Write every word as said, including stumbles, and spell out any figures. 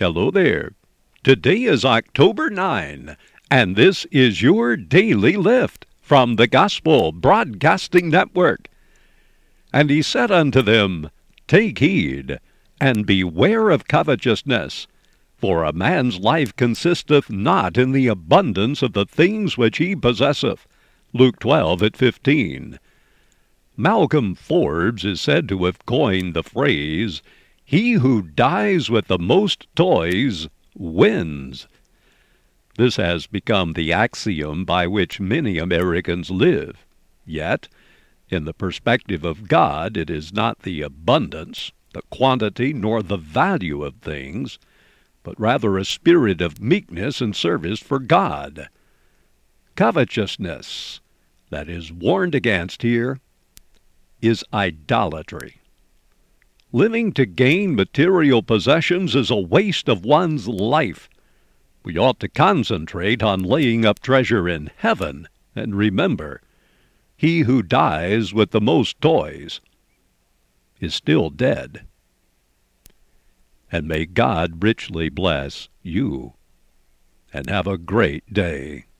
Hello there. Today is October ninth, and this is your Daily Lift from the Gospel Broadcasting Network. And he said unto them, Take heed, and beware of covetousness, for a man's life consisteth not in the abundance of the things which he possesseth. Luke twelve at fifteen. Malcolm Forbes is said to have coined the phrase, He who dies with the most toys wins. This has become the axiom by which many Americans live. Yet, in the perspective of God, it is not the abundance, the quantity, nor the value of things, but rather a spirit of meekness and service for God. Covetousness, that is warned against here, is idolatry. Living to gain material possessions is a waste of one's life. We ought to concentrate on laying up treasure in heaven, and remember, he who dies with the most toys is still dead. And may God richly bless you, and have a great day.